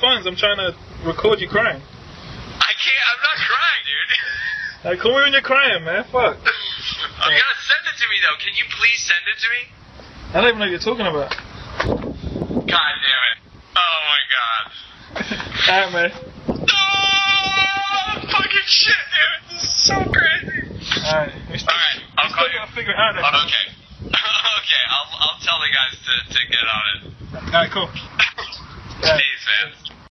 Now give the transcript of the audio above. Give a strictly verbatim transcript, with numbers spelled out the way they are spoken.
phones. I'm trying to record you crying. I can't. I'm not crying, dude. Like, call me when you're crying, man. Fuck. I'm gonna send it to me though. Can you please send it to me? I don't even know what you're talking about. God damn it. Oh my god. Alright, man.